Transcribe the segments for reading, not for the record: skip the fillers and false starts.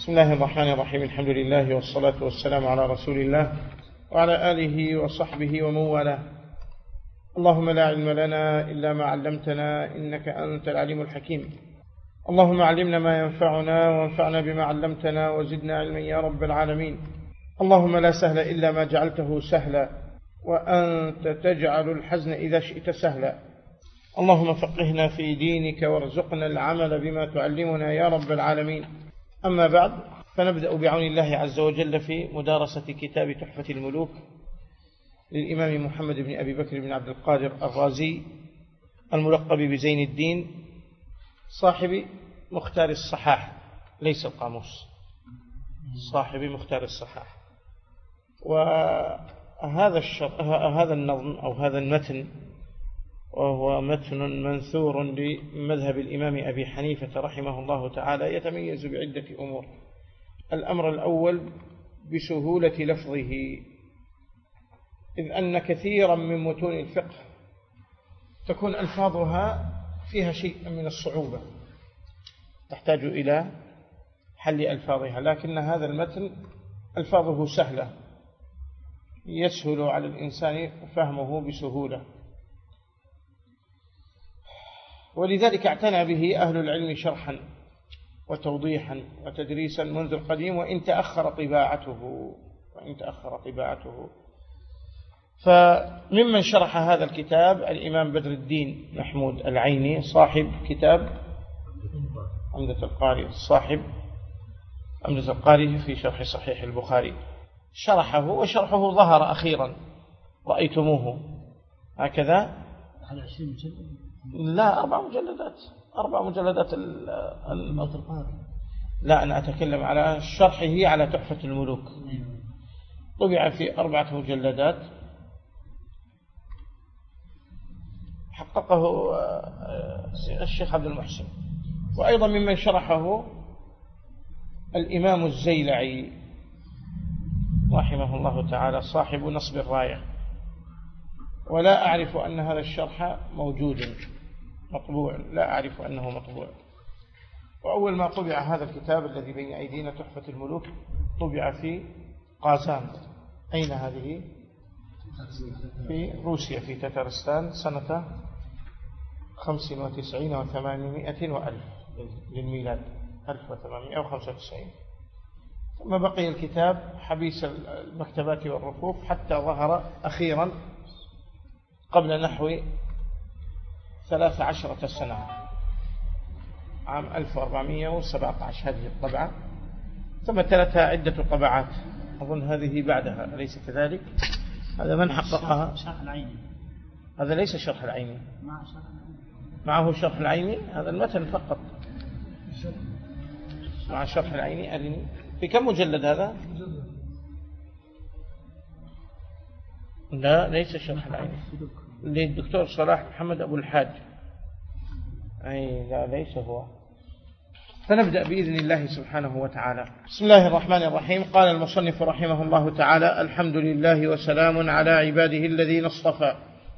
بسم الله الرحمن الرحيم. الحمد لله والصلاة والسلام على رسول الله وعلى آله وصحبه ومن والاه. اللهم لا علم لنا إلا ما علمتنا إنك أنت العليم الحكيم. اللهم علمنا ما ينفعنا وانفعنا بما علمتنا وزدنا علما يا رب العالمين. اللهم لا سهل إلا ما جعلته سهلا وأنت تجعل الحزن إذا شئت سهلا. اللهم فقهنا في دينك وارزقنا العمل بما تعلمنا يا رب العالمين. أما بعد، فنبدأ بعون الله عز وجل في مدارسة كتاب تحفة الملوك للإمام محمد بن أبي بكر بن عبد القادر الرازي الملقب بزين الدين صاحب مختار الصحاح، ليس القاموس، صاحب مختار الصحاح. وهذا النظم أو هذا المتن، وهو متن منثور لمذهب الإمام أبي حنيفة رحمه الله تعالى، يتميز بعدة أمور. الأمر الأول بسهولة لفظه، إذ أن كثيرا من متون الفقه تكون ألفاظها فيها شيء من الصعوبة، تحتاج إلى حل ألفاظها، لكن هذا المتن ألفاظه سهلة، يسهل على الإنسان فهمه بسهولة، ولذلك اعتنى به أهل العلم شرحا وتوضيحا وتدريسا منذ القديم، وإن تأخر طباعته. فممن شرح هذا الكتاب الإمام بدر الدين محمود العيني، صاحب كتاب عمدة القاري، صاحب عمدة القاري في شرح صحيح البخاري، شرحه، وشرحه ظهر أخيرا، رأيتموه هكذا. لا، 4 مجلدات لا، أنا أتكلم على شرحه على تحفة الملوك، طبع في 4 مجلدات، حققه الشيخ عبد المحسن. وأيضا ممن شرحه الإمام الزيلعي رحمه الله تعالى، صاحب نصب الراية، ولا أعرف أن هذا الشرح موجود مطبوع، لا أعرف أنه مطبوع. وأول ما طبع هذا الكتاب الذي بين أيدينا تحفة الملوك طبع في قازان. أين هذه؟ في روسيا، في تترستان، سنة 95 و800 وألف للميلاد، 1895. ثم بقي الكتاب حبيس المكتبات والرفوف حتى ظهر أخيرا قبل نحو 13 سنة، عام 1417 هذه الطبعة، ثم تلتها عدة طبعات، أظن هذه بعدها، أليس كذلك؟ هذا من حققها؟ شرح العيني. هذا ليس شرح العيني، معه شرح العيني، هذا المتن فقط مع شرح العيني. أرني في كم مجلد هذا؟ لا، ليس شرح العيني، للدكتور صلاح محمد أبو الحاج، لا ليس هو. فنبدأ بإذن الله سبحانه وتعالى. بسم الله الرحمن الرحيم. قال المصنف رحمه الله تعالى: الحمد لله وسلام على عباده الذين اصطفى.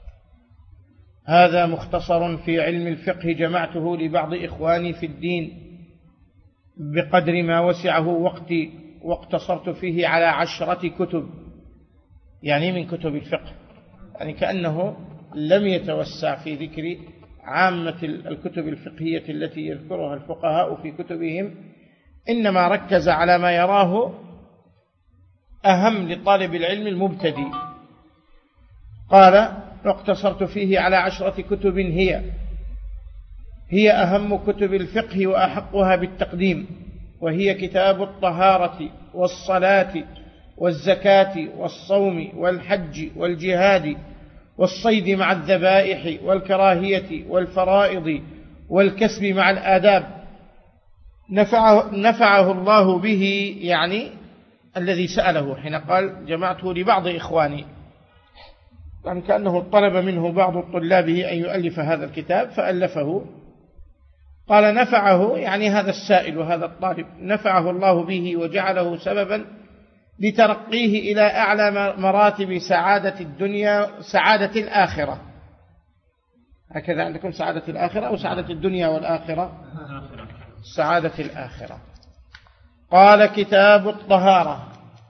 هذا مختصر في علم الفقه جمعته لبعض إخواني في الدين بقدر ما وسعه وقتي، واقتصرت فيه على 10 كتب، يعني من كتب الفقه، يعني كأنه لم يتوسع في ذكر عامة الكتب الفقهية التي يذكرها الفقهاء في كتبهم، إنما ركز على ما يراه أهم لطالب العلم المبتدئ. قال: واقتصرت فيه على 10 كتب هي أهم كتب الفقه وأحقها بالتقديم، وهي كتاب الطهارة والصلاة والزكاة والصوم والحج والجهاد والصيد مع الذبائح والكراهية والفرائض والكسب مع الآداب، نفعه الله به، يعني الذي سأله حين قال جمعته لبعض إخواني، يعني كأنه طلب منه بعض طلابه أن يؤلف هذا الكتاب فألفه. قال نفعه، يعني هذا السائل وهذا الطالب نفعه الله به وجعله سببا لترقيه إلى أعلى مراتب سعادة الدنيا، سعادة الآخرة. هكذا عندكم سعادة الآخرة أو سعادة الدنيا والآخرة؟ سعادة الآخرة. قال كتاب الطهارة.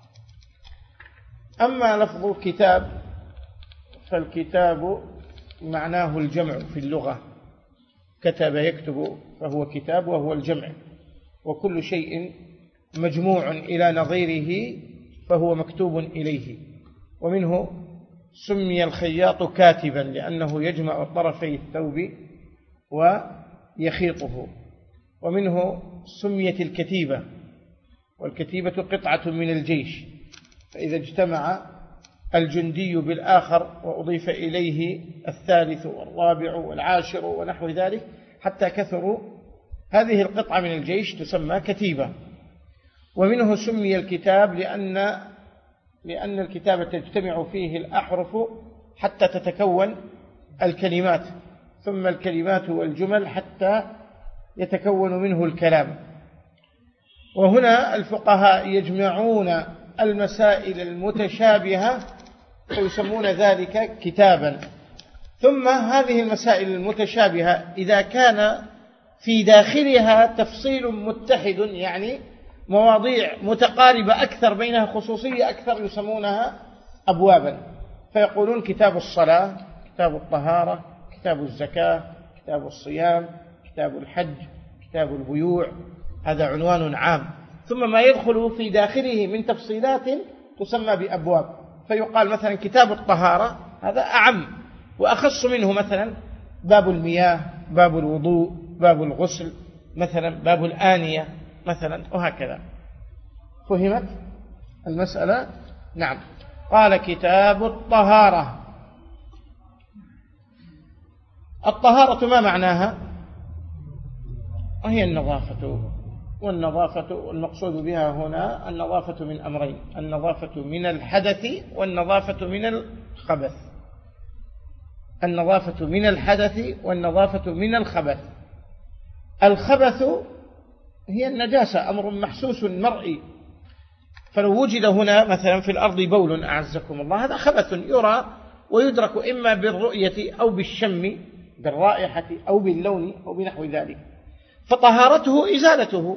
أما لفظ كتاب فالكتاب معناه الجمع في اللغة، كتب يكتب فهو كتاب وهو الجمع، وكل شيء مجموع إلى نظيره فهو مكتوب إليه. ومنه سمي الخياط كاتبا لأنه يجمع طرفي الثوب ويخيطه. ومنه سميت الكتيبة، والكتيبة قطعة من الجيش، فإذا اجتمع الجندي بالآخر وأضيف إليه الثالث والرابع والعاشر ونحو ذلك حتى كثروا، هذه القطعة من الجيش تسمى كتيبة. ومنه سمي الكتاب لأن الكتابة تجتمع فيه الأحرف حتى تتكون الكلمات، ثم الكلمات والجمل حتى يتكون منه الكلام. وهنا الفقهاء يجمعون المسائل المتشابهة فيسمون ذلك كتابا. ثم هذه المسائل المتشابهة إذا كان في داخلها تفصيل متحد، يعني مواضيع متقاربة أكثر بينها خصوصية أكثر، يسمونها أبوابا، فيقولون كتاب الصلاة، كتاب الطهارة، كتاب الزكاة، كتاب الصيام، كتاب الحج، كتاب البيوع، هذا عنوان عام. ثم ما يدخل في داخله من تفصيلات تسمى بأبواب، فيقال مثلا كتاب الطهارة هذا أعم وأخص منه، مثلا باب المياه، باب الوضوء، باب الغسل، مثلا باب الآنية مثلا، وهكذا. فهمت المسألة؟ نعم. قال كتاب الطهارة. الطهارة ما معناها؟ وهي النظافة، والنظافة المقصود بها هنا النظافة من أمرين: النظافة من الحدث والنظافة من الخبث. النظافة من الحدث والنظافة من الخبث. الخبث هي النجاسة، أمر محسوس مرئي، فلو وجد هنا مثلا في الأرض بول أعزكم الله، هذا خبث يرى ويدرك إما بالرؤية أو بالشم، بالرائحة أو باللون أو بنحو ذلك، فطهارته إزالته.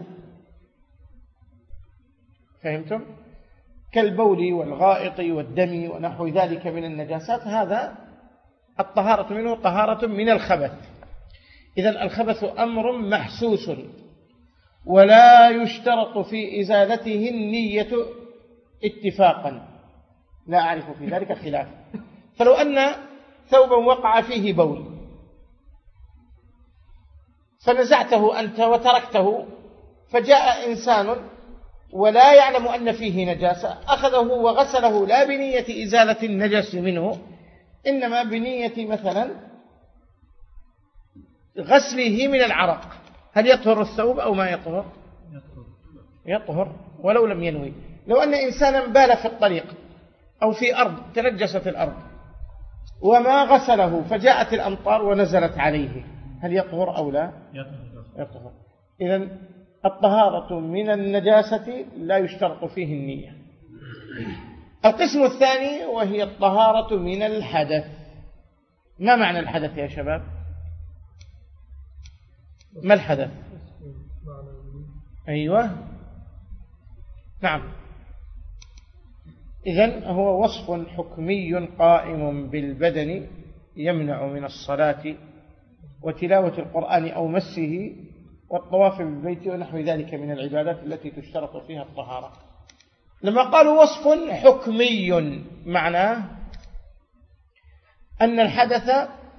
فهمتم؟ كالبول والغائط والدم ونحو ذلك من النجاسات، هذا الطهارة منه طهارة من الخبث. إذن الخبث أمر محسوس ولا يشترط في إزالته النية اتفاقا، لا أعرف في ذلك خلاف. فلو أن ثوبا وقع فيه بول فنزعته أنت وتركته، فجاء إنسان ولا يعلم أن فيه نجاسة، أخذه وغسله لا بنية إزالة النجس منه، إنما بنية مثلا غسله من العرق، هل يطهر الثوب أو ما يطهر؟ يطهر ولو لم ينوي. لو أن إنسانا بال في الطريق أو في أرض تنجست الأرض وما غسله فجاءت الأمطار ونزلت عليه، هل يطهر أو لا؟ يطهر. إذن الطهارة من النجاسة لا يشترط فيه النية. القسم الثاني وهي الطهارة من الحدث. ما معنى الحدث يا شباب؟ ما الحدث؟ أيوة نعم. إذن هو وصف حكمي قائم بالبدن يمنع من الصلاة وتلاوة القرآن أو مسه والطواف بالبيت ونحو ذلك من العبادات التي تشترط فيها الطهارة. لما قالوا وصف حكمي معناه أن الحدث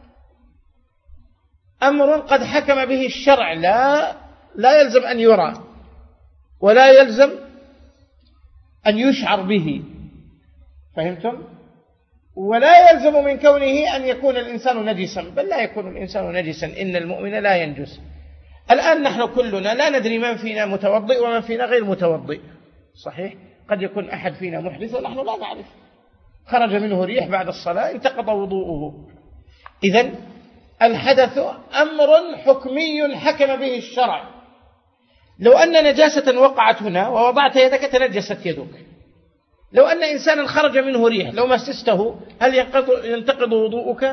أمر قد حكم به الشرع، لا يلزم أن يرى ولا يلزم أن يشعر به. فهمتم؟ ولا يلزم من كونه أن يكون الإنسان نجسا، بل لا يكون الإنسان نجسا، إن المؤمن لا ينجس. الآن نحن كلنا لا ندري من فينا متوضئ ومن فينا غير متوضئ، صحيح؟ قد يكون أحد فينا محدث ونحن لا نعرف، خرج منه ريح بعد الصلاة انتقض وضوءه. إذن الحدث أمر حكمي حكم به الشرع. لو أن نجاسة وقعت هنا ووضعت يدك تنجست يدك، لو أن إنسانا خرج منه ريح لو مسسته هل ينتقض وضوءك؟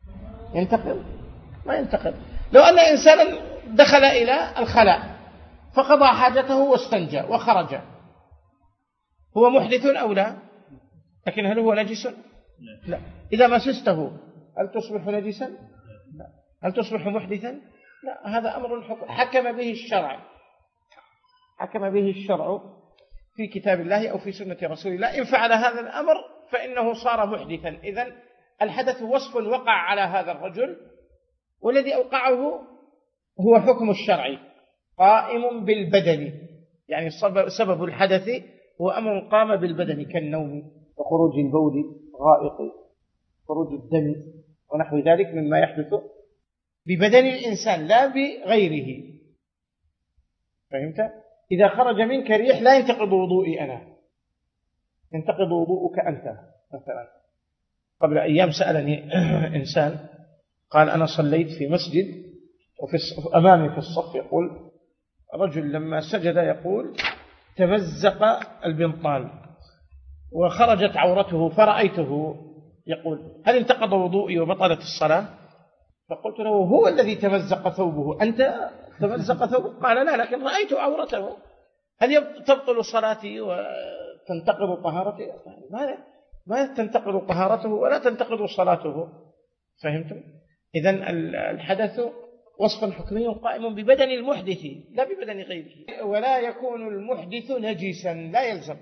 ينتقض؟ ما ينتقض. لو أن إنسانا دخل إلى الخلاء فقضى حاجته واستنجى وخرج، هو محدث أو لا؟ لكن هل هو نجس؟ لا. إذا مسسته هل تصبح نجسا؟ لا. هل تصبح محدثا؟ لا. هذا أمر حكم به الشرع، حكم به الشرع في كتاب الله أو في سنة رسول الله. إن فعل هذا الأمر فإنه صار محدثا. إذن الحدث وصف وقع على هذا الرجل، والذي أوقعه هو حكم الشرع قائم بالبدن، يعني سبب الحدث هو أمر قام بالبدن كالنوم وخروج البول، غائط، خروج الدم ونحو ذلك مما يحدث ببدن الإنسان لا بغيره. فهمت؟ إذا خرج منك ريح لا ينتقض وضوئي أنا، ينتقض وضوءك أنت. مثلا قبل أيام سألني إنسان قال أنا صليت في مسجد وفي أمامي في الصف يقول رجل لما سجد يقول تمزق البنطال وخرجت عورته فرأيته يقول هل انتقض وضوئي وبطلت الصلاة؟ فقلت له هو الذي تمزق ثوبه، أنت تمزق ثوبه؟ قال لا، لكن رأيت عورته. هل تبطل صلاتي وتنتقض طهارتي؟ ما تنتقض طهارته ولا تنتقض صلاته. فهمتم؟ إذن الحدث وصف حكمي قائم ببدن المحدث لا ببدن غيره. ولا يكون المحدث نجسا، لا يلزم.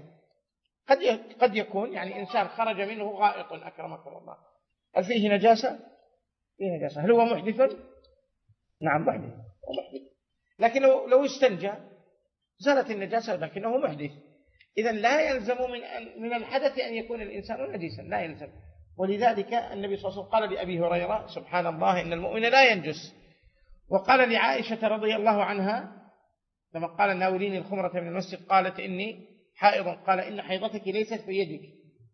قد يكون يعني إنسان خرج منه غائط أكرمكم الله، هل فيه نجاسة؟ فيه نجاسة. هل هو محدث؟ نعم محدث، لكن لو استنجى زالت النجاسة لكنه محدث. إذن لا يلزم من الحدث أن يكون الإنسان نجسا، لا يلزم. ولذلك النبي صلى الله عليه وسلم قال لأبي هريرة سبحان الله إن المؤمن لا ينجس. وقال لعائشة رضي الله عنها لما قال ناوليني الخمرة من المسجد قالت إني حائض، قال إن حيضتك ليست في يدك.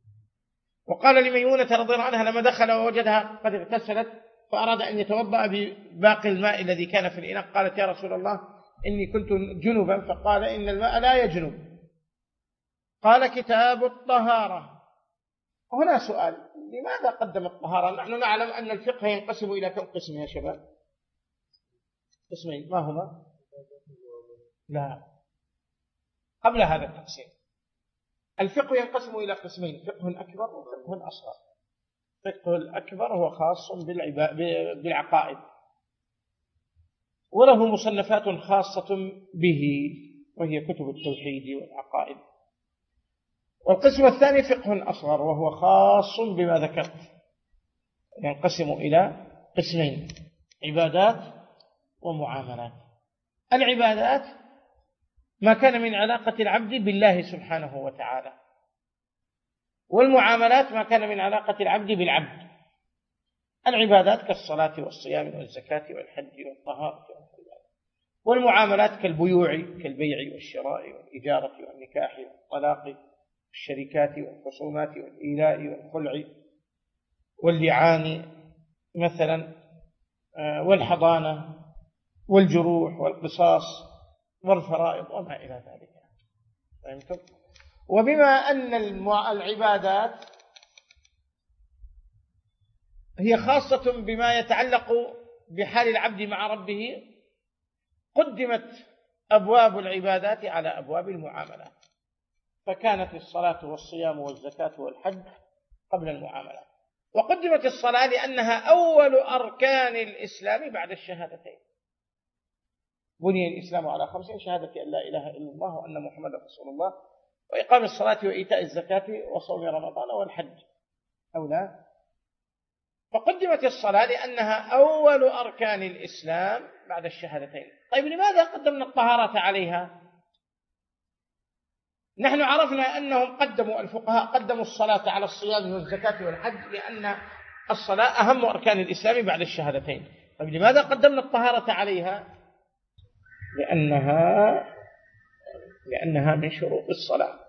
وقال لميمونة رضي الله عنها لما دخل ووجدها قد اغتسلت فأراد أن يتوضأ بباقي الماء الذي كان في الإناء، قالت يا رسول الله إني كنت جنبا، فقال إن الماء لا يجنب. قال كتاب الطهارة. هنا سؤال، لماذا قدم الطهارة؟ نحن نعلم أن الفقه ينقسم إلى كم قسم يا شباب؟ قسمين، ما هما؟ لا، قبل هذا التقسيم الفقه ينقسم إلى قسمين، فقه أكبر وفقه أصغر. الفقه الأكبر هو خاص بالعقائد وله مصنفات خاصة به وهي كتب التوحيد والعقائد. والقسم الثاني فقه أصغر وهو خاص بما ذكرت، ينقسم إلى قسمين، عبادات ومعاملات. العبادات ما كان من علاقة العبد بالله سبحانه وتعالى، والمعاملات ما كان من علاقة العبد بالعبد. العبادات كالصلاة والصيام والزكاة والحج والطهارة، والمعاملات كالبيوع كالبيع والشراء والإجارة والنكاح والطلاق والشركات والخصومات والإيلاء والخلع واللعان مثلا، والحضانة والجروح والقصاص والفرائض وما إلى ذلك. فهمتم؟ وبما أن العبادات هي خاصة بما يتعلق بحال العبد مع ربه قدمت أبواب العبادات على أبواب المعاملات، فكانت الصلاة والصيام والزكاة والحج قبل المعاملات. وقدمت الصلاة لأنها أول أركان الإسلام بعد الشهادتين. بني الإسلام على 5: شهادة أن لا إله إلا الله وأن محمد رسول الله وإقام الصلاة وإيتاء الزكاة وصوم رمضان والحج، أو لا؟ فقدمت الصلاة لأنها أول أركان الإسلام بعد الشهادتين. طيب لماذا قدمنا الطهارة عليها؟ نحن عرفنا أنهم الفقهاء قدموا الصلاة على الصيام والزكاة والحج لأن الصلاة أهم أركان الإسلام بعد الشهادتين. طيب لماذا قدمنا الطهارة عليها؟ لأنها من شروط الصلاة،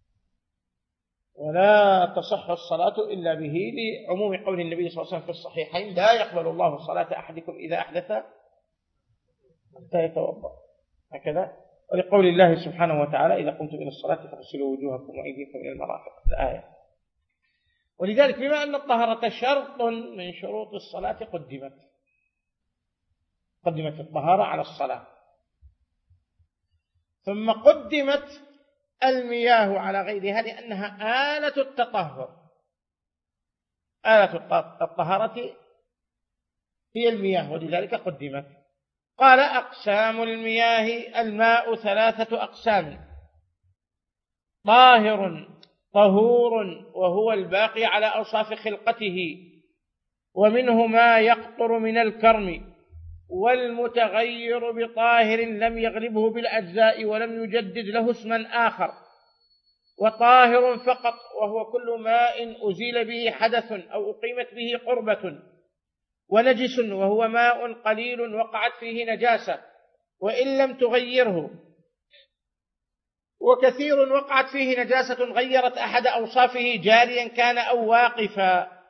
ولا تصح الصلاة إلا به، لعموم قول النبي صلى الله عليه وسلم في الصحيحين: لا يقبل الله صلاة أحدكم إذا أحدث حتى يتوضأ، هكذا. ولقول الله سبحانه وتعالى: إذا قمتم إلى الصلاة فاغسلوا وجوهكم وأيديكم إلى المرافق، الآية. ولذلك بما أن الطهارة شرط من شروط الصلاة قدمت الطهارة على الصلاة. ثم قدمت المياه على غيرها لأنها آلة التطهر. آلة الطهارة هي المياه ولذلك قدمت. قال: أقسام المياه: الماء 3 أقسام: طاهر طهور وهو الباقي على أوصاف خلقته، ومنه ما يقطر من الكرم، والمتغير بطاهر لم يغلبه بالأجزاء ولم يجدد له اسما آخر، وطاهر فقط وهو كل ماء أزيل به حدث أو أقيمت به قربة، ونجس وهو ماء قليل وقعت فيه نجاسة وإن لم تغيره، وكثير وقعت فيه نجاسة غيرت أحد أوصافه جاريا كان أو واقفا.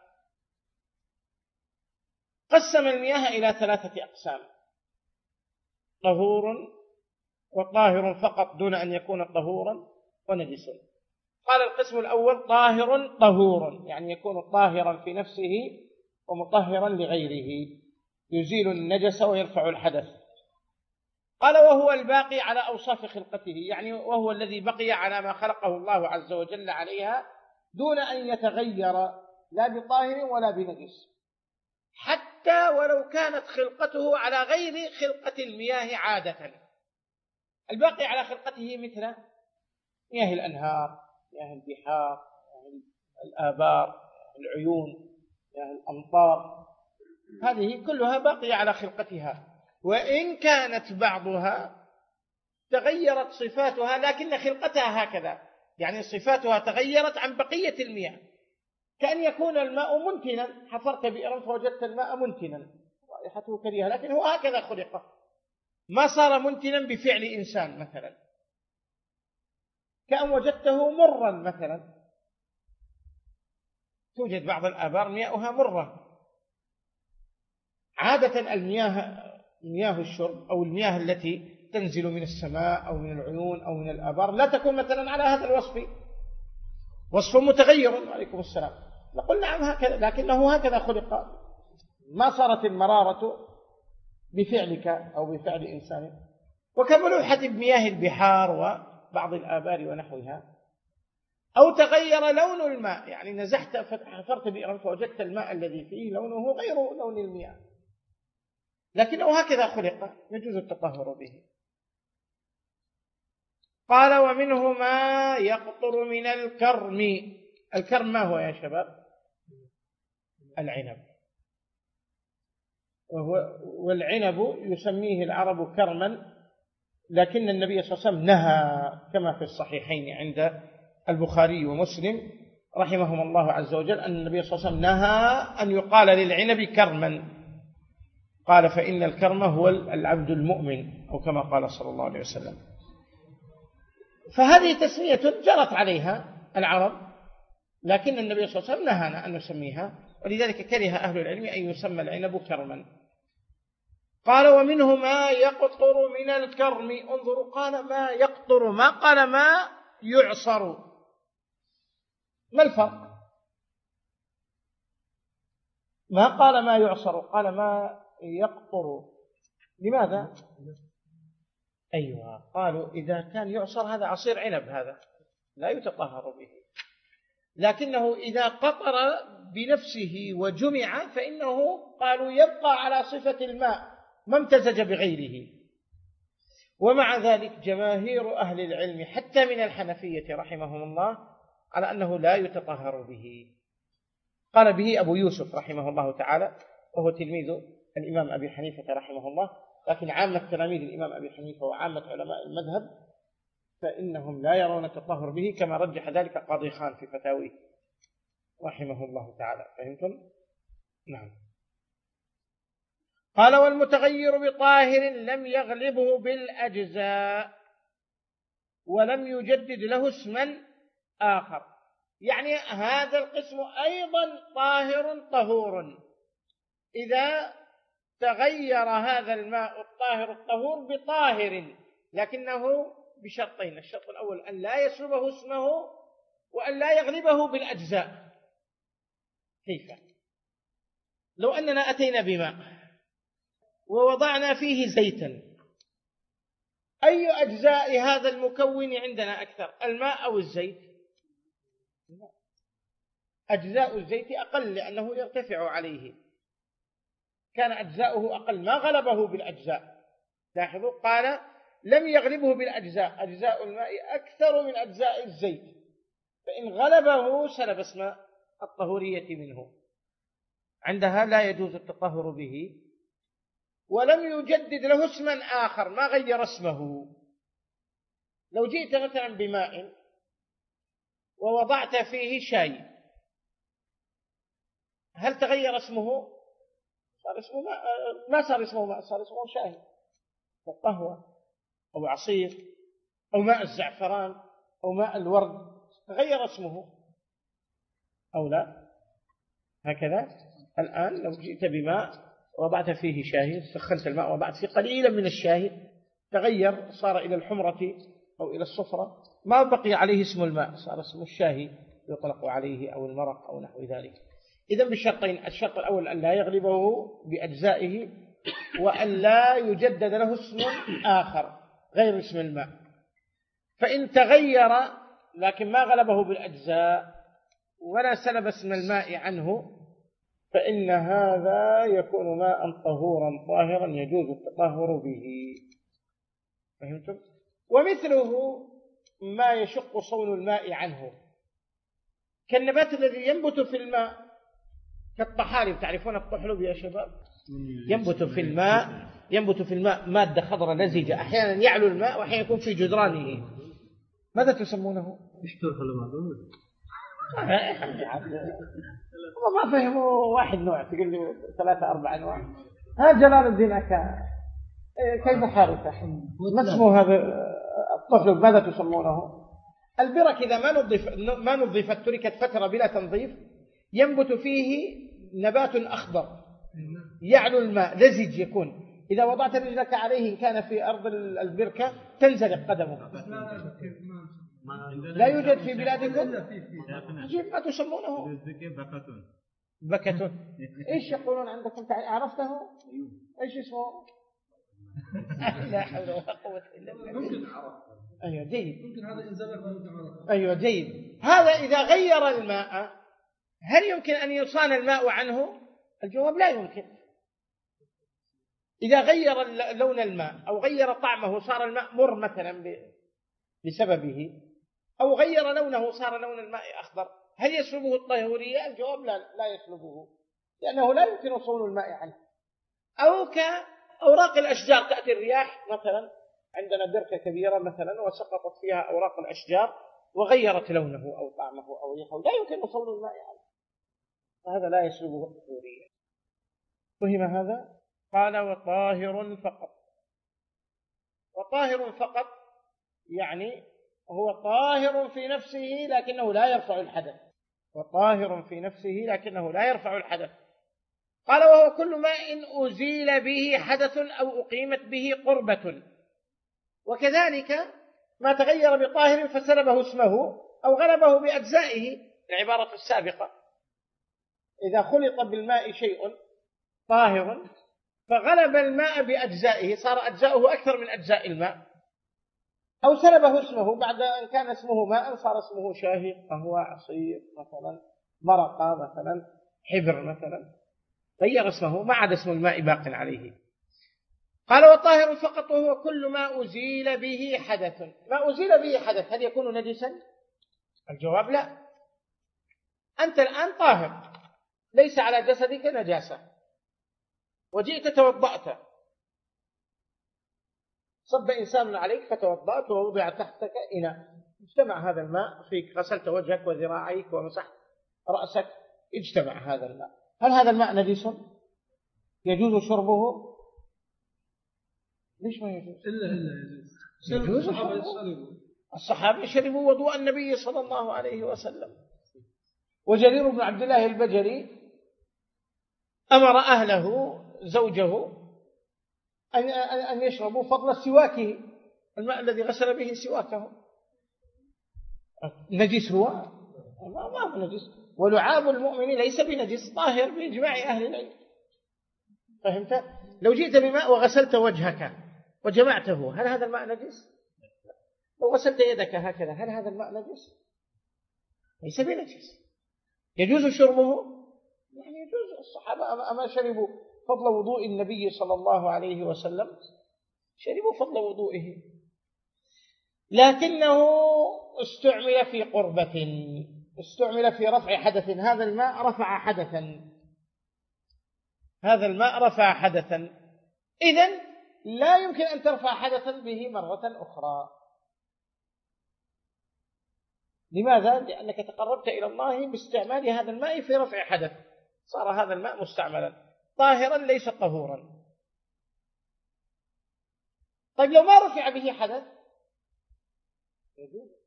قسم المياه إلى 3 أقسام: طهور وطاهر فقط دون أن يكون طهورا، ونجس. قال القسم الأول: طاهر طهور، يعني يكون طاهرا في نفسه ومطهرا لغيره، يزيل النجس ويرفع الحدث. قال: وهو الباقي على أوصاف خلقته، يعني وهو الذي بقي على ما خلقه الله عز وجل عليها دون أن يتغير لا بطاهر ولا بنجس، حتى ولو كانت خلقته على غير خلقة المياه عادة. الباقي على خلقته مثل مياه الأنهار، مياه البحار، مياه الآبار، العيون، مياه الأمطار، هذه كلها باقية على خلقتها، وإن كانت بعضها تغيرت صفاتها لكن خلقتها هكذا، يعني صفاتها تغيرت عن بقية المياه، كأن يكون الماء منتنا، حفرت بئرا فوجدت الماء منتنا رائحته كريهة، لكن هو هكذا خلق، ما صار منتنا بفعل إنسان مثلا، كأن وجدته مرا مثلا. توجد بعض الآبار مياؤها مرة. عادة المياه، مياه الشرب أو المياه التي تنزل من السماء أو من العيون أو من الآبار لا تكون مثلا على هذا الوصف، وصف متغير. عليكم السلام. نقول نعم هكذا، لكنه هكذا خلق، ما صارت المرارة بفعلك أو بفعل إنسان. وكملوحة بمياه البحار وبعض الآبار ونحوها. أو تغير لون الماء، يعني نزحت حفرت بئرا فوجدت الماء الذي فيه لونه غير لون المياه، لكنه هكذا خلق، يجوز التطهر به. قال: ومنه ما يقطر من الكرم. الكرم ما هو يا شباب؟ العنب. والعنب يسميه العرب كرما، لكن النبي صلى الله عليه وسلم نهى كما في الصحيحين عند البخاري ومسلم رحمهم الله عز وجل أن النبي صلى الله عليه وسلم نهى أن يقال للعنب كرما، قال: فإن الكرم هو العبد المؤمن، أو كما قال صلى الله عليه وسلم. فهذه تسمية جرت عليها العرب، لكن النبي صلى الله عليه وسلم نهانا أن نسميها، ولذلك كره أهل العلم أن يسمى العنب كرما. قال: ومنه ما يقطر من الكرم. انظروا، قال ما يقطر، ما قال ما يعصر. ما الفرق؟ ما قال ما يعصر، قال ما يقطر. لماذا؟ أيوة، قالوا إذا كان يعصر هذا عصير عنب، هذا لا يتطهر به، لكنه إذا قطر بنفسه وجمع فإنه قالوا يبقى على صفة الماء ما امتزج بغيره. ومع ذلك جماهير أهل العلم حتى من الحنفية رحمهم الله على أنه لا يتطهر به. قال به أبو يوسف رحمه الله تعالى، وهو تلميذ الإمام أبي حنيفة رحمه الله، لكن عامة تلاميذ الإمام أبي حنيفة وعامة علماء المذهب فإنهم لا يرون التطهر به، كما رجح ذلك قاضي خان في فتاويه رحمه الله تعالى. فهمتم؟ نعم. قال: والمتغير بطاهر لم يغلبه بالأجزاء ولم يجدد له اسما آخر. يعني هذا القسم أيضا طاهر طهور، إذا تغير هذا الماء الطاهر الطهور بطاهر، لكنه بشرطين: الشرط الأول أن لا يسلبه اسمه، وأن لا يغلبه بالأجزاء. كيف؟ لو أننا أتينا بماء ووضعنا فيه زيتا أي أجزاء هذا المكون عندنا أكثر، الماء أو الزيت؟ أجزاء الزيت أقل لأنه يرتفع عليه، كان أجزاؤه أقل، ما غلبه بالأجزاء. لاحظوا قال لم يغلبه بالأجزاء، أجزاء الماء أكثر من أجزاء الزيت، فإن غلبه سلب اسم الطهورية منه، عندها لا يجوز التطهر به. ولم يجدد له اسما آخر، ما غير اسمه. لو جئت مثلا بماء ووضعت فيه شاي، هل تغير اسمه؟ صار اسمه ماء، ما صار اسمه ماء، صار اسمه شاي أو قهوة أو عصير أو ماء الزعفران أو ماء الورد، تغير اسمه أو لا؟ هكذا الآن لو جئت بماء وضعت فيه شاهي، سخنت الماء وضعت فيه قليلا من الشاهي، تغير، صار إلى الحمرة أو إلى الصفرة، ما بقي عليه اسم الماء، صار اسم الشاهي يطلق عليه أو المرق أو نحو ذلك. إذن بالشرطين، الشرط الأول أن لا يغلبه بأجزائه، وأن لا يجدد له اسم آخر غير اسم الماء. فإن تغير لكن ما غلبه بالأجزاء ولا سلب اسم الماء عنه، فإن هذا يكون ماء طهورا طاهرا يجوز التطهر به. فهمتم؟ ومثله ما يشق صون الماء عنه، كالنبات الذي ينبت في الماء كالطحالب. تعرفون الطحلب يا شباب؟ ينبت في الماء مادة خضراء لزجة، أحيانا يعلو الماء وأحيانا يكون في جدرانه. ماذا تسمونه؟ ما فهموا واحد نوع، تقول لي 3-4 أنواع. ها جلال الدين كيف حارثة؟ ما اسمه هذا الطفل؟ ماذا تسمونه؟ البرك إذا ما نظفت تركت فترة بلا تنظيف، ينبت فيه نبات أخضر يعلو الماء لزج يكون، إذا وضعت رجلك عليه إن كان في أرض البركة تنزلق قدمه. لا يوجد في بلادكم؟ عجيب، ما تسمونه؟ بكتون. إيش يقولون عندكم؟ عرفته؟ إيش اسمه؟ لا حول ولا قوة إلا بالله. أيوة جيد. ممكن هذا إنزال. أيوة جيد. هذا إذا غير الماء هل يمكن أن يصان الماء عنه؟ الجواب لا يمكن. إذا غير لون الماء أو غير طعمه، صار الماء مر مثلا بسببه، أو غير لونه صار لون الماء أخضر، هل يسلبه الطهورية؟ الجواب لا يسلبه، لأنه لا يمكن وصول الماء عنه. أو كأوراق الأشجار، تأتي الرياح مثلا، عندنا بركة كبيرة مثلا وسقطت فيها أوراق الأشجار وغيرت لونه أو طعمه أو ريحه، لا يمكن وصول الماء عنه، فهذا لا يسلبه الطهورية. فهم هذا؟ قال وطاهر فقط. وطاهر فقط يعني هو طاهر في نفسه لكنه لا يرفع الحدث. وطاهر في نفسه لكنه لا يرفع الحدث. قال وهو كل ماء أزيل به حدث أو أقيمت به قربة. وكذلك ما تغير بطاهر فسلبه اسمه أو غلبه بأجزائه، العبارة السابقة. إذا خلط بالماء شيء طاهر فغلب الماء بأجزائه، صار أجزاؤه أكثر من أجزاء الماء، أو سلبه اسمه بعد أن كان اسمه ماء، صار اسمه شاهي، قهوة، عصير مثلا، مرقة مثلا، حبر مثلا، غير اسمه، ما عاد اسم الماء باق عليه. قال وطاهر فقط وهو كل ما أزيل به حدث. ما أزيل به حدث هل يكون نجسا؟ الجواب لا. أنت الآن طاهر، ليس على جسدك نجاسة، وجئت توضأت، صب إنسان عليك فتوضأت ووضع تحتك إناء، اجتمع هذا الماء فيك، غسلت وجهك وذراعيك ومسحت رأسك، اجتمع هذا الماء، هل هذا الماء نجس؟ يجوز شربه؟ ليش ما يجوز؟ يجوز الصحابة شربوا وضوء النبي صلى الله عليه وسلم. وجرير بن عبد الله البجلي أمر أهله زوجه أن يشربوا فضل سواكه، الماء الذي غسل به سواكه. نجس هو؟ ما هو نجس، ولعاب المؤمن ليس بنجس، طاهر بإجماع أهل العلم. فهمت؟ لو جئت بماء وغسلت وجهك وجمعته، هل هذا الماء نجس؟ لو غسلت يدك هكذا هل هذا الماء نجس؟ ليس بنجس. يجوز شربه؟ يعني يجوز. الصحابة أما شربوا فضل وضوء النبي صلى الله عليه وسلم؟ شربوا فضل وضوئه، لكنه استعمل في قربة، استعمل في رفع حدث. هذا الماء رفع حدثا، هذا الماء رفع حدثا، إذن لا يمكن أن ترفع حدثا به مرة أخرى. لماذا؟ لأنك تقربت إلى الله باستعمال هذا الماء في رفع حدث، صار هذا الماء مستعملا طاهرا ليس طهورا. طيب لو ما رفع به حدث يجوز.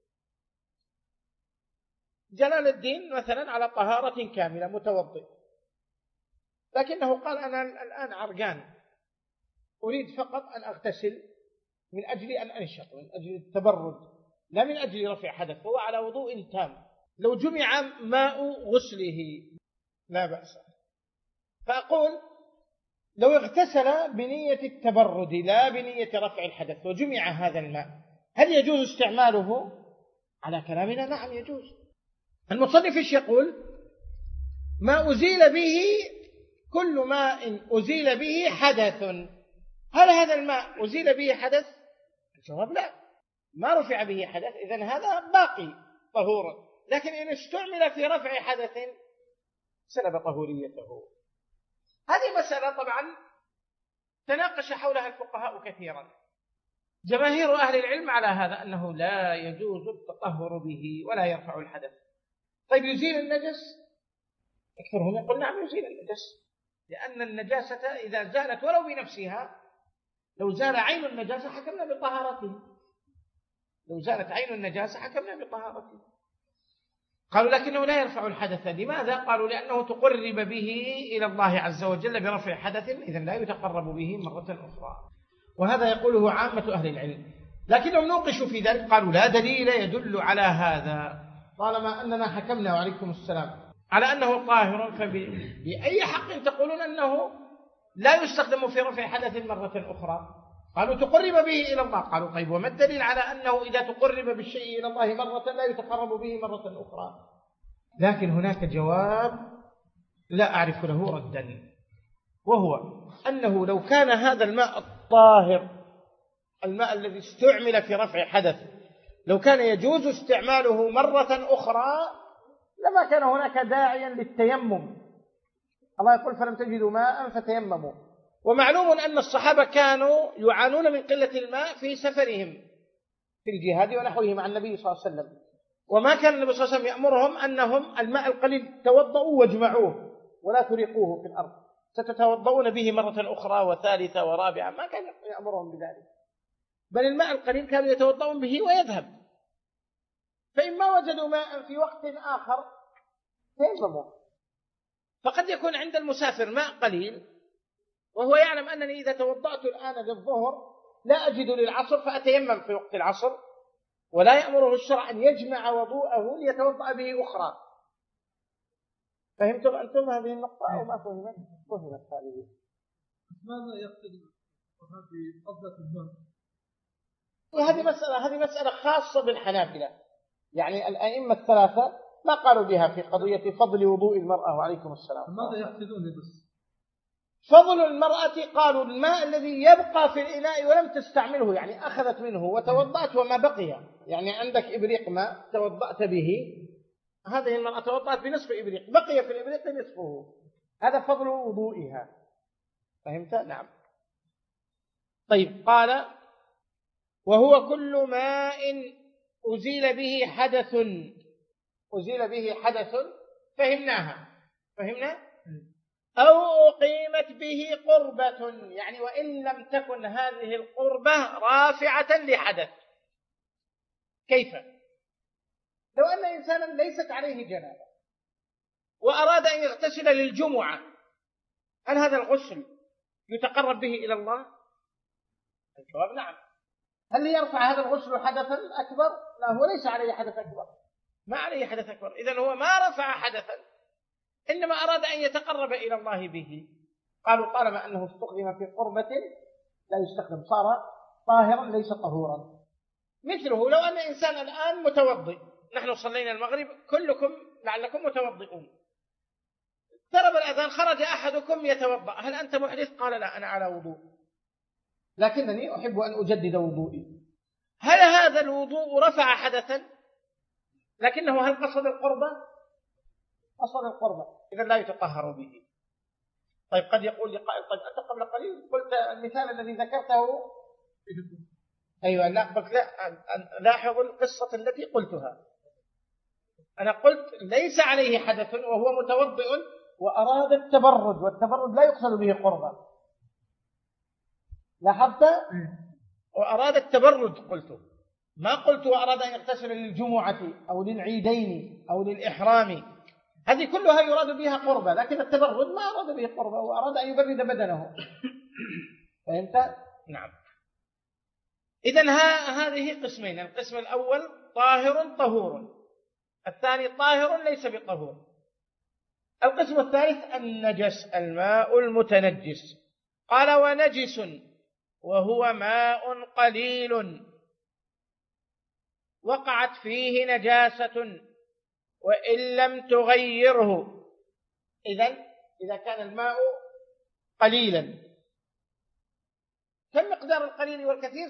جلال الدين مثلا على طهارة كاملة متوضئ، لكنه قال أنا الآن عرقان أريد فقط أن أغتسل من أجل أن أنشط، من أجل التبرد، لا من أجل رفع حدث، هو على وضوء تام. لو جمع ماء غسله لا بأس. فأقول لو اغتسل بنية التبرد لا بنية رفع الحدث وجمع هذا الماء، هل يجوز استعماله؟ على كلامنا نعم يجوز. المصنف ايش يقول؟ ما أزيل به، كل ماء أزيل به حدث. هل هذا الماء أزيل به حدث؟ الجواب لا، ما رفع به حدث، إذن هذا باقي طهورا، لكن إن استعمل في رفع حدث سلب طهوريته. هذه مسألة طبعا تناقش حولها الفقهاء كثيرا. جماهير أهل العلم على هذا أنه لا يجوز التطهر به ولا يرفع الحدث. طيب يزيل النجس؟ أكثرهم يقول نعم يزيل النجس، لأن النجاسة إذا زالت ولو بنفسها، لو زال عين النجاسة حكمنا بطهارته، لو زالت عين النجاسة حكمنا بطهارته. قالوا لكنه لا يرفع الحدث. لماذا؟ قالوا لأنه تقرب به إلى الله عز وجل برفع حدث، إذن لا يتقرب به مرة أخرى. وهذا يقوله عامة أهل العلم، لكنهم نوقشوا في ذلك قالوا لا دليل يدل على هذا، طالما أننا حكمنا وعليكم السلام على أنه طاهر، فبأي حق تقولون أنه لا يستخدم في رفع حدث مرة أخرى؟ قالوا تقرب به إلى الله. قالوا طيب وما الدليل على أنه إذا تقرب بالشيء إلى الله مرة لا يتقرب به مرة أخرى؟ لكن هناك جواب لا أعرف له ردا، وهو أنه لو كان هذا الماء الطاهر، الماء الذي استعمل في رفع حدث، لو كان يجوز استعماله مرة أخرى لما كان هناك داعيا للتيمم. الله يقول فلم تجدوا ماء فتيمموا. ومعلوم أن الصحابة كانوا يعانون من قلة الماء في سفرهم في الجهاد ونحوه مع النبي صلى الله عليه وسلم، وما كان النبي صلى الله عليه وسلم يأمرهم أنهم الماء القليل توضؤوا واجمعوه ولا تريقوه في الأرض، ستتوضؤون به مرة أخرى وثالثة ورابعة، ما كان يأمرهم بذلك، بل الماء القليل كانوا يتوضؤون به ويذهب. فإن ما وجدوا ماء في وقت آخر تيمموا. فقد يكون عند المسافر ماء قليل وهو يعلم أنني إذا توضأت الآن للظهر لا أجد للعصر فأتيمم في وقت العصر، ولا يأمره الشرع أن يجمع وضوءه ليتوضأ به أخرى. فهمتم أنتم هذه النقطة أو ما فهمت؟ فهمت هذه. ماذا يقصد هذه قبضة الماء؟ هذه مسألة خاصة بالحنابلة، يعني الأئمة الثلاثة ما قالوا بها في قضية فضل وضوء المرأة وعليكم السلام. ماذا يقصدون بس؟ فضل المرأة قالوا الماء الذي يبقى في الإناء ولم تستعمله، يعني أخذت منه وتوضأت وما بقي، يعني عندك إبريق ماء توضأت به، هذه المرأة توضأت بنصف إبريق، بقي في الإبريق نصفه، هذا فضل وضوئها. فهمت؟ نعم. طيب قال وهو كل ماء أزيل به حدث، أزيل به حدث فهمناها، فهمنا؟ أو أقيمت به قربة، يعني وإن لم تكن هذه القربة رافعة لحدث. كيف؟ لو أن إنسانا ليست عليه جنابة وأراد أن يغتسل للجمعة، هل هذا الغسل يتقرب به إلى الله؟ الجواب نعم. هل يرفع هذا الغسل حدثا أكبر؟ لا، هو ليس عليه حدث أكبر، ما عليه حدث أكبر، إذن هو ما رفع حدثا، إنما أراد أن يتقرب إلى الله به. قالوا طالما أنه استخدم في قربة لا يستخدم، صار طاهرا ليس طهورا. مثله لو أن إنسان الآن متوضئ، نحن صلينا المغرب كلكم لعلكم متوضئون، ضرب الأذان خرج أحدكم يتوضأ، هل أنت محدث؟ قال لا أنا على وضوء لكنني أحب أن أجدد وضوئي. هل هذا الوضوء رفع حدثا؟ لكنه هل قصد القربة؟ قصد القربة، إذا لا يتطهر به. طيب قد يقول لي قائل طيب أنت قبل قليل قلت المثال الذي ذكرته أيوة، لا قلت لا، لاحظ القصة التي قلتها، أنا قلت ليس عليه حدث وهو متوضئ وأراد التبرد، والتبرد لا يقصد به قربة، لاحظت؟ وأراد التبرد قلت، ما قلت وأراد أن يغتسل للجمعة أو للعيدين أو للإحرام، هذه كلها يراد بها قربة، لكن التبرد ما أراد به قربة، وأراد أن يبرد بدنه. فهمت؟ نعم. إذن هذه قسمين، القسم الأول طاهر طهور، الثاني طاهر ليس بطهور. القسم الثالث النجس، الماء المتنجس. قال ونجس وهو ماء قليل وقعت فيه نجاسة وإن لم تغيره. إذا كان الماء قليلا، كم مقدار القليل والكثير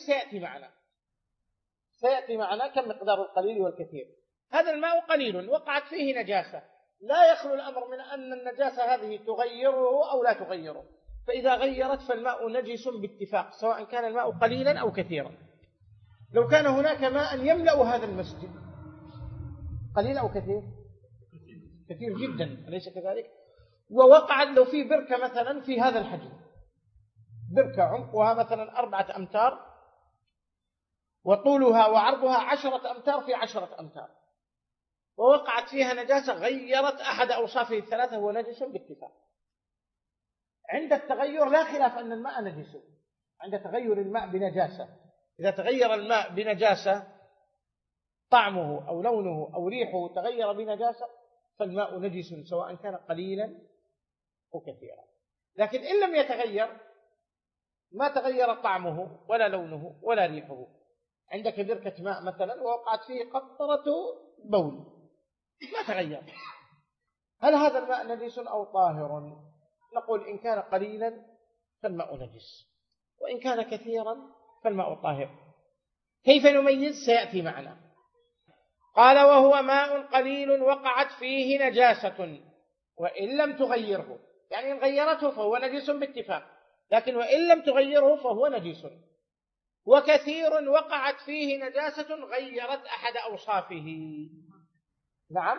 سيأتي معنا كم مقدار القليل والكثير. هذا الماء قليل وقعت فيه نجاسة، لا يخلو الأمر من أن النجاسة هذه تغيره أو لا تغيره، فإذا غيرت فالماء نجس باتفاق، سواء كان الماء قليلا أو كثيرا. لو كان هناك ماء يملأ هذا المسجد، قليل أو كثير؟ كثير جدا، أليس كذلك؟ ووقعت لو في بركة مثلا في هذا الحجم، بركة عمقها مثلا 4 أمتار وطولها وعرضها 10 أمتار في 10 أمتار، ووقعت فيها نجاسة غيرت أحد أوصافه الثلاثة، هو نجس باتفاق. عند التغير لا خلاف أن الماء نجس، عند تغير الماء بنجاسة، إذا تغير الماء بنجاسة طعمه أو لونه أو ريحه تغير بنجاسة فالماء نجس سواء كان قليلا أو كثيرا. لكن إن لم يتغير، ما تغير طعمه ولا لونه ولا ريحه، عندك بركة ماء مثلا ووقعت فيه قطرة بول ما تغير، هل هذا الماء نجس أو طاهر؟ نقول إن كان قليلا فالماء نجس، وإن كان كثيرا فالماء طاهر. كيف نميز؟ سيأتي معنا. قال وهو ماء قليل وقعت فيه نجاسة وإن لم تغيره، يعني إن غيرته فهو نجس باتفاق، لكن وإن لم تغيره فهو نجس. وكثير وقعت فيه نجاسة غيرت أحد أوصافه. نعم،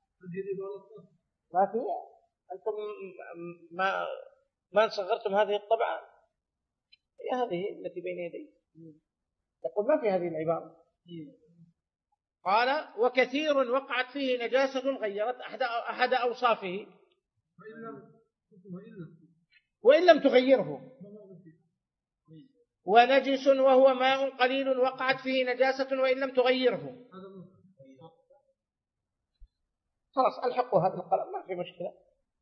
ما فيها. أنتم ما صغرتم هذه الطبعة، هي هذه التي بين يدي، يقول ما في هذه العبارة. قال وكثير وقعت فيه نجاسة غيرت أحد أوصافه وإن لم تغيره. ونجس وهو ماء قليل وقعت فيه نجاسة وإن لم تغيره. خلاص ألحقوا هذا القلم، ما في مشكلة.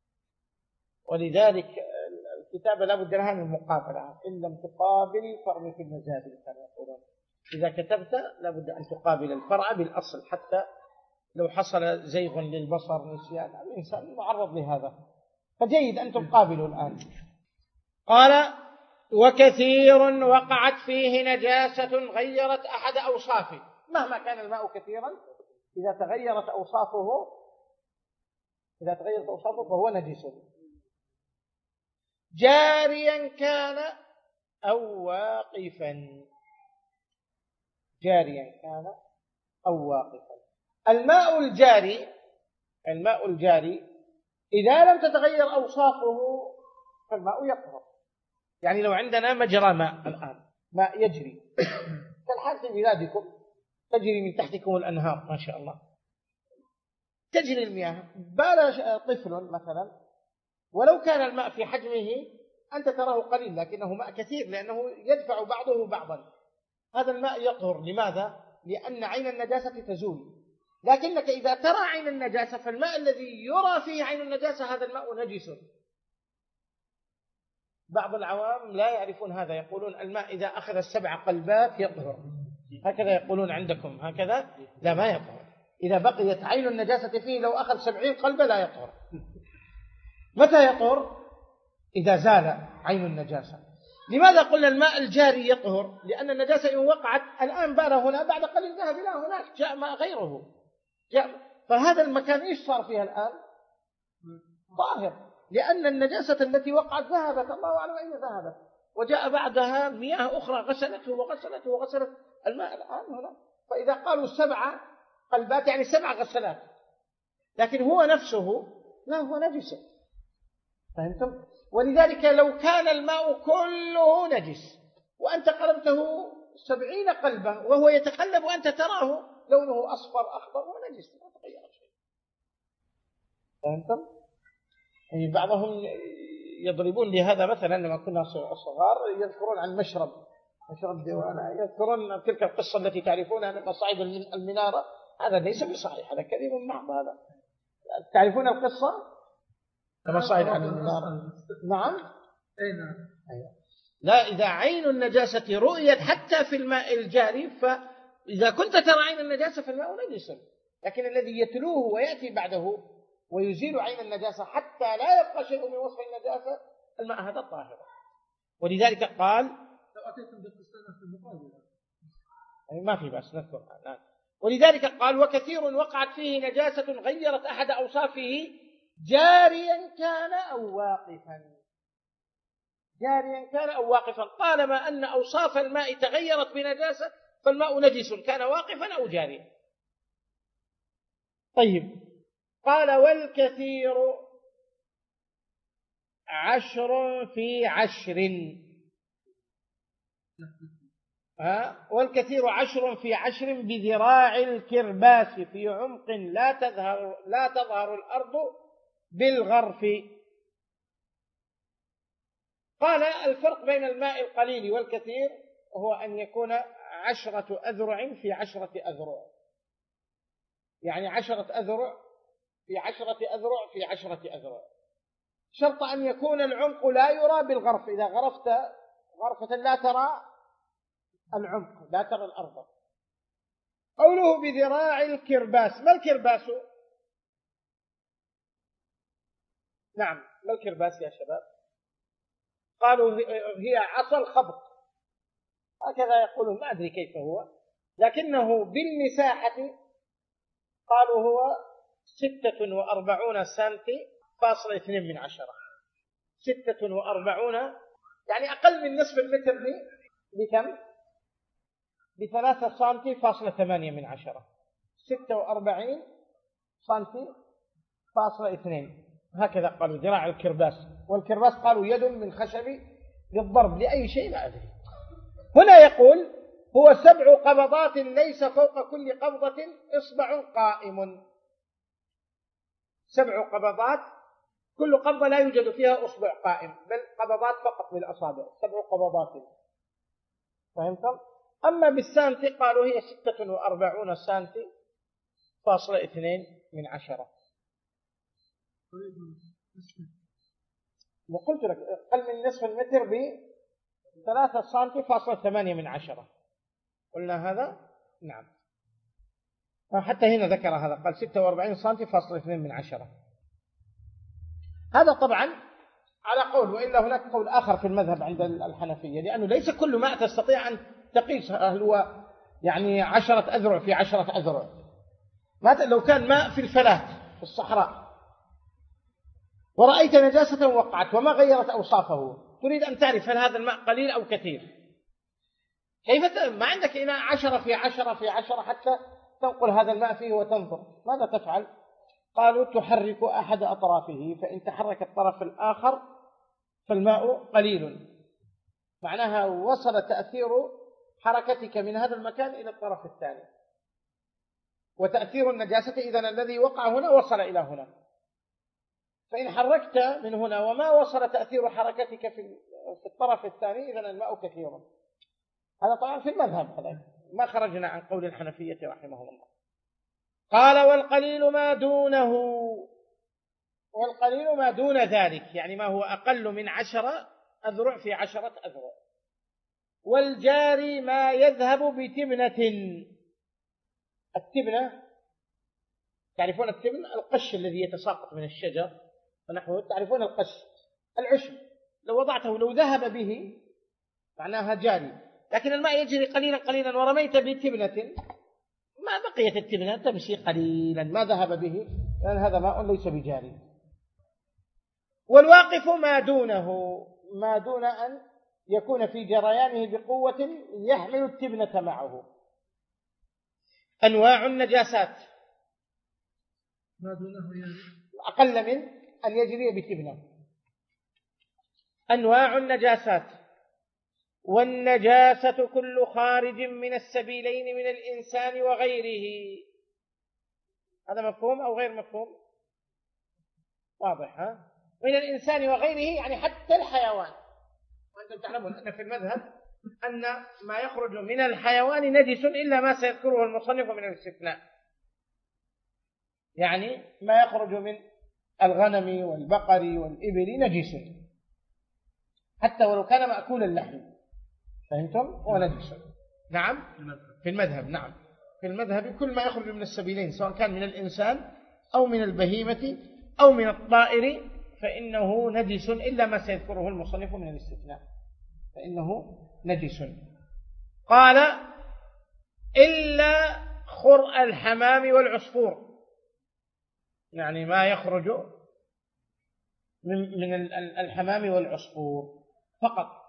ولذلك الكتابة لا بد لها من المقابلة، إن لم تقابل فرع في المزابل كما يقولون. إذا كتبت لا بد أن تقابل الفرع بالأصل، حتى لو حصل زيغ للبصر نسيان الإنسان معرض لهذا، فجيد أن تقابلوا الآن. قال وكثير وقعت فيه نجاسة غيرت أحد أوصافه، مهما كان الماء كثيرا إذا تغيرت أوصافه فهو نجس. جاريا كان أو واقفا، جاريا كان أو واقفا. الماء الجاري إذا لم تتغير أوصافه فالماء يطهر. يعني لو عندنا مجرى ماء الآن، ماء يجري كالحال في بلادكم، تجري من تحتكم الأنهار ما شاء الله، تجري المياه، بال طفل مثلا ولو كان الماء في حجمه أنت تراه قليل لكنه ماء كثير لأنه يدفع بعضه بعضا، هذا الماء يطهر. لماذا؟ لأن عين النجاسة تزول. لكنك إذا ترى عين النجاسة فالماء الذي يرى فيه عين النجاسة هذا الماء نجس. بعض العوام لا يعرفون هذا، يقولون الماء إذا أخذ 7 قلبات يطهر، هكذا يقولون عندكم هكذا؟ لا، ما يطهر. إذا بقيت عين النجاسة فيه لو أخذ 70 قلبة لا يطهر. متى يطهر؟ إذا زال عين النجاسة. لماذا قلنا الماء الجاري يطهر؟ لأن النجاسة إن وقعت الآن بال هنا، بعد قليل ذهب إلى هناك، جاء ماء غيره، فهذا المكان إيش صار فيها الآن؟ طاهر، لأن النجاسة التي وقعت ذهبت، الله أعلم أين ذهبت، وجاء بعدها مياه أخرى غسلته وغسلته وغسلت الماء الآن هنا. فإذا قالوا 7 قلبات يعني 7 غسلات، لكن هو نفسه لا، هو نجس. فهمتم؟ ولذلك لو كان الماء كله نجس وأنت قلبته 70 قلبة وهو يتقلب وأنت تراه لونه أصفر أخضر، هو نجس، ما تغير شيء. فهمتم؟ يعني بعضهم يضربون لهذا مثلا لما كنا صغار، يذكرون عن مشرب ديوانة، يذكرون تلك القصة التي تعرفونها لما صعد المنارة. هذا ليس بصحيح، هذا كذب محض. هذا تعرفون القصة لما صعد عن المنارة؟ نعم. أي نعم. لا، إذا عين النجاسة رؤيت حتى في الماء الجاري، فإذا كنت ترى عين النجاسة فالماء نجس، لكن الذي يتلوه ويأتي بعده ويزيل عين النجاسة حتى لا يبقى شيء من وصف النجاسة، الماء هذا طاهر. ولذلك قال لو أتيتم بالقصة في المقابل يعني ما في بأس نذكرها الآن. ولذلك قال وكثير وقعت فيه نجاسة غيرت أحد أوصافه جاريا كان أو واقفا. جاريا كان أو واقفا، طالما أن أوصاف الماء تغيرت بنجاسة فالماء نجس، كان واقفا أو جاريا. طيب، قال والكثير 10 في 10. والكثير 10 في 10 بذراع الكرباس في عمق لا تظهر الأرض بالغرف. قال الفرق بين الماء القليل والكثير هو أن يكون 10 أذرع في 10 أذرع، يعني 10 أذرع في 10 أذرع في 10 أذرع، شرط أن يكون العمق لا يرى بالغرف. إذا غرفت غرفة لا ترى العمق، لا ترى الأرض. قوله بذراع الكرباس، ما الكرباس؟ نعم، ما الكرباس يا شباب؟ قالوا هي عصا الخبط، هكذا يقولون، ما أدري كيف هو، لكنه بالمساحة قالوا هو 46 سنتي فاصلة 2 من 10. 46 يعني أقل من نصف المتر بكم؟ ب3 سنتي فاصلة 8 من 10. 46 سنتي فاصلة 2، هكذا قالوا ذراع الكرباس. والكرباس قالوا يد من خشب للضرب لأي شيء لا أدري. هنا يقول هو 7 قبضات ليس فوق كل قبضة إصبع قائم. 7 قبضات، كل قبضة لا يوجد فيها أصبع قائم، بل قبضات فقط بالأصابع، 7 قبضات. فهمتم؟ أما بالسانتي قالوا هي 46 سنتي فاصلة 2 من 10. وقلت لك أقل من نصف المتر ب3 سنتي فاصلة 8 من 10. قلنا هذا؟ نعم. حتى هنا ذكر هذا، قال 46 سنتي فاصلة 2 من 10. هذا طبعا على قول، وإلا هناك قول آخر في المذهب عند الحنفية، لأنه ليس كل ماء تستطيع أن تقيس هل هو يعني 10 أذرع في 10 أذرع. لو كان ماء في الفلاة في الصحراء ورأيت نجاسة وقعت وما غيرت أوصافه، تريد أن تعرف هل هذا الماء قليل أو كثير، كيف ما عندك إناء 10 في 10 في 10 حتى تنقل هذا الماء فيه وتنظر، ماذا تفعل؟ قالوا تحرك أحد أطرافه، فإن تحرك الطرف الآخر فالماء قليل، معناها وصل تأثير حركتك من هذا المكان إلى الطرف الثاني، وتأثير النجاسة إذن الذي وقع هنا وصل إلى هنا. فإن حركت من هنا وما وصل تأثير حركتك في الطرف الثاني إذن الماء كثير. هذا طبعا في المذهب، هذا ما خرجنا عن قول الحنفية رحمه الله. قال والقليل ما دونه، والقليل ما دون ذلك، يعني ما هو أقل من 10 أذرع في 10 أذرع. والجاري ما يذهب بتبنة. التبنة تعرفون التبن؟ القش الذي يتساقط من الشجر ونحوه، تعرفون القش العشب، لو وضعته لو ذهب به معناها جاري، لكن الماء يجري قليلا قليلا ورميت بتبنة ما بقيت التبنة تمشي قليلا ما ذهب به، لأن هذا ماء ليس بجاري. والواقف ما دون أن يكون في جريانه بقوة يحمل التبنة معه. أنواع النجاسات ما دونه يعني أقل من أن يجري بتبنة. أنواع النجاسات: والنجاسة كل خارج من السبيلين من الإنسان وغيره. هذا مفهوم أو غير مفهوم؟ واضح ها؟ من الإنسان وغيره يعني حتى الحيوان. وأنتم تعلمون أن في المذهب أن ما يخرج من الحيوان نجس إلا ما سيذكره المصنف من الاستثناء، يعني ما يخرج من الغنم والبقر والإبل نجس حتى ولو كان مأكول اللحم. فهمتم؟ هو نجس. نعم في المذهب. نعم في المذهب كل ما يخرج من السبيلين سواء كان من الإنسان أو من البهيمة أو من الطائر فإنه نجس إلا ما سيذكره المصنف من الاستثناء، فإنه نجس. قال إلا خرء الحمام والعصفور، يعني ما يخرج من الحمام والعصفور فقط،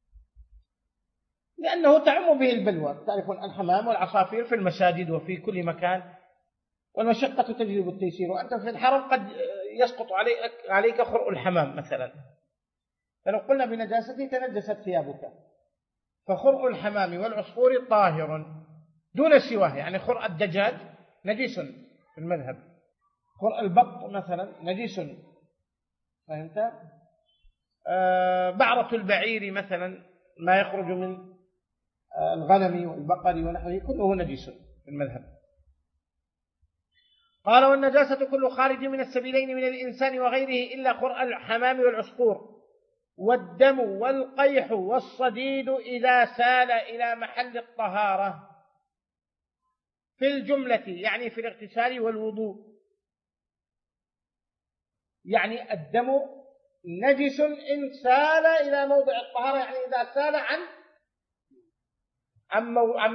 لأنه تعم به البلوى. تعرفون الحمام والعصافير في المساجد وفي كل مكان، والمشقة تجلب التيسير، وأنت في الحرم قد يسقط عليك خرء الحمام مثلا، فلو قلنا بنجاسته تنجست ثيابك. فخرء الحمام والعصفور طاهر دون سواه، يعني خرء الدجاج نجس في المذهب، خرء البط مثلا نجس، فهمت؟ بعرة البعير مثلا ما يخرج من الغنم والبقر ونحوه كله نجس في المذهب. قال والنجاسة كل خارج من السبيلين من الإنسان وغيره إلا خرء الحمام والعصفور، والدم والقيح والصديد إذا سال إلى محل الطهارة في الجملة، يعني في الاغتسال والوضوء. يعني الدم نجس إن سال إلى موضع الطهارة، يعني إذا سال عن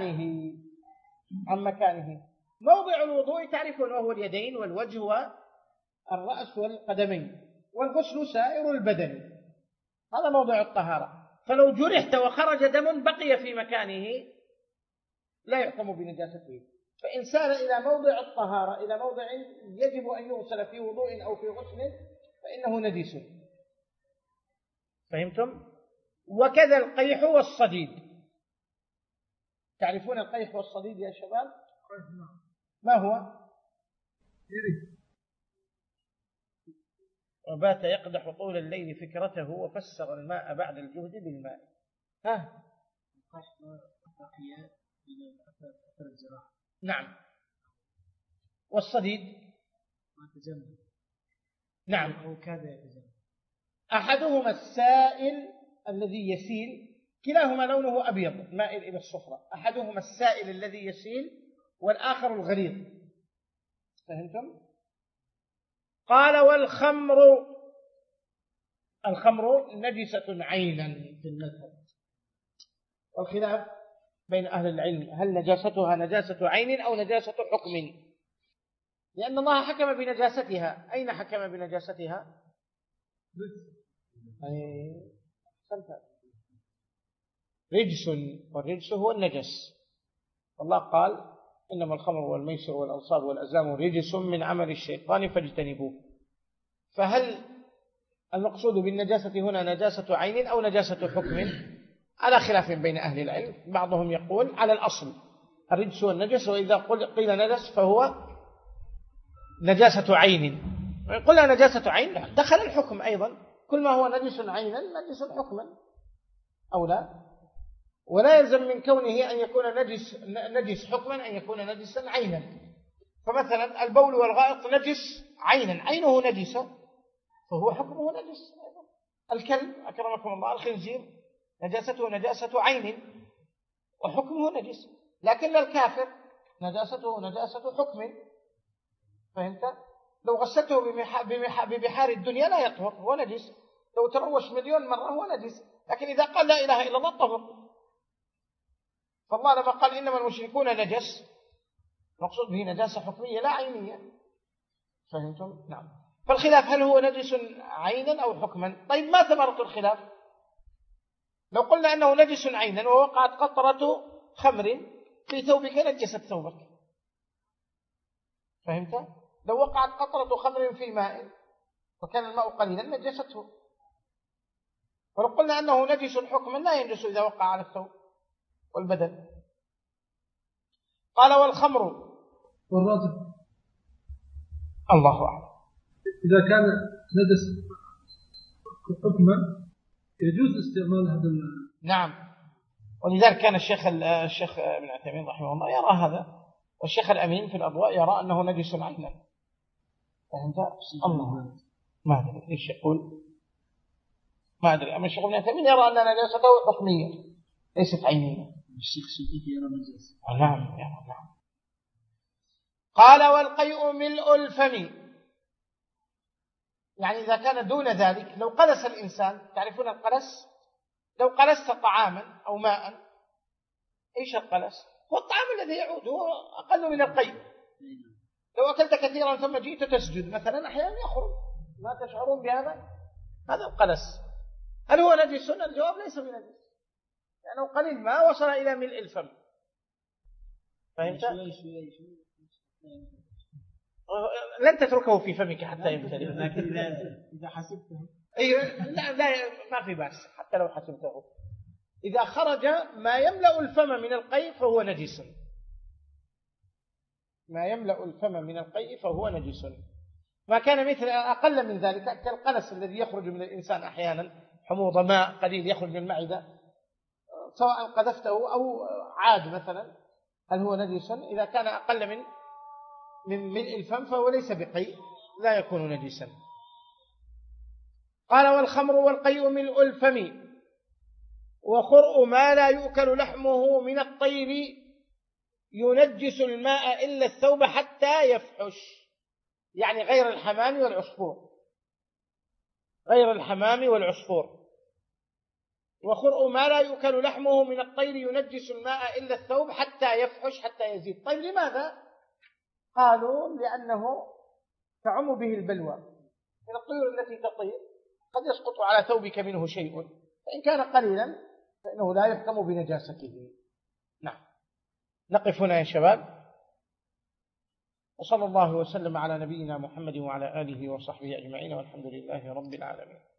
مكانه. موضع الوضوء تعرفون وهو اليدين والوجه والرأس والقدمين، والغسل سائر البدن، هذا موضع الطهارة. فلو جرحت وخرج دم بقي في مكانه لا يحكم بنجاسته. فإن سال إلى موضع الطهارة، إلى موضع يجب أن يغسل في وضوء أو في غسل، فإنه نجس. فهمتم؟ وكذا القيح والصديد. تعرفون القيح والصديد يا شباب؟ ما هو؟ وبات يقدح طول الليل فكرته وفسر الماء بعد الجهد بالماء. نعم. والصديد نعم أو كاد يتجمد. أحدهما السائل الذي يسيل، كلاهما لونه أبيض مائل إلى الصفرة، أحدهما السائل الذي يسيل والآخر الغليظ. فهمتم؟ قال الخمر نجسة عينا في المذهب، والخلاف بين أهل العلم هل نجاستها نجاسة عين أو نجاسة حكم، لأن الله حكم بنجاستها. أين حكم بنجاستها؟ رجس، والرجس هو النجس، والله قال إنما الخمر والميسر والأنصاب والأزلام رجس من عمل الشيطان فاجتنبوه. فهل المقصود بالنجاسة هنا نجاسة عين أو نجاسة حكم؟ على خلاف بين أهل العلم، بعضهم يقول على الأصل الرجس والنجس، وإذا قيل نجس فهو نجاسة عين، قلنا نجاسة عين دخل الحكم أيضا، كل ما هو نجس عينا نجس حكما أو لا، ولا يلزم من كونه أن يكون نجس حكما أن يكون نجسا عينا. فمثلا البول والغائط نجس عينا، عينه نجسة فهو حكمه نجس. الكلب أكرمكم الله، الخنزير نجاسته نجاسة عين وحكمه نجس، لكن الكافر نجاسته نجاسة حكم. فهمت؟ لو غسلته ببحار الدنيا لا يطهر، هو نجس. لو تروش مليون مرة هو نجس، لكن إذا قال لا إله إلا الله طهر. فالله لما قال إنما المشركون نجس مقصود به نجاسة حكمية لا عينية. فهمتم؟ نعم. فالخلاف هل هو نجس عينا أو حكما؟ طيب ما ثمرة الخلاف؟ لو قلنا أنه نجس عينا ووقعت قطرة خمر في ثوبك نجست ثوبك. فهمت؟ لو وقعت قطرة خمر في ماء وكان الماء قليلا نجسته. ولو قلنا أنه نجس حكما لا ينجس إذا وقع على الثوب والبدن. قال والخمر والرطب الله أعلم. إذا كان نجس حكما يجوز استعمال هذا نعم، ولذلك كان الشيخ ابن عثيمين رحمه الله يرى هذا، والشيخ الأمين في الأضواء يرى أنه نجس عينا. فهمت؟ الله ما أدري إيش يقول، ما أدري. أما الشيخ ابن عثيمين يرى أن نجاسته حكمية ليست عينية. الشيخ السلطي يرى نجس. نعم يرى. نعم. قال والقيء ملء الفم، يعني إذا كان دون ذلك، لو قلس الإنسان، تعرفون القلس؟ لو قلست طعاما أو ماء، إيش القلس؟ هو الطعام الذي يعود، هو أقل من القيء. لو أكلت كثيرا ثم جئت تسجد مثلا أحيانا يخرج، ما تشعرون بهذا؟ هذا القلس. هل هو نجس؟ الجواب ليس بنجس، لأنه قليل ما وصل إلى ملء الفم. فهمت؟ لن تتركه في فمك حتى يمتلئ، لكن إذا حسبته لا ما في بأس حتى لو حسبته. إذا خرج ما يملأ الفم من القيء فهو نجس، ما يملأ الفم من القيء فهو نجس. ما كان مثل أقل من ذلك كالقلس الذي يخرج من الإنسان أحيانا، حموضة ماء قليل يخرج من المعدة، سواء قذفته أو عاد مثلا، هل هو نجس؟ إذا كان أقل من ملء الفم فهو ليس بقيء، لا يكون نجسا. قال والخمر والقيء ملء الفم وخرء ما لا يؤكل لحمه من الطير ينجس الماء إلا الثوب حتى يفحش، يعني غير الحمام والعصفور، غير الحمام والعصفور. وخرء ما لا يؤكل لحمه من الطير ينجس الماء إلا الثوب حتى يفحش حتى يزيد. طيب لماذا؟ قالوا لأنه تعم به البلوى من الطيور التي تطير، قد يسقط على ثوبك منه شيء، فإن كان قليلا فإنه لا يحكم بنجاسته. نعم. نقف هنا يا شباب، وصلى الله وسلم على نبينا محمد وعلى آله وصحبه أجمعين، والحمد لله رب العالمين.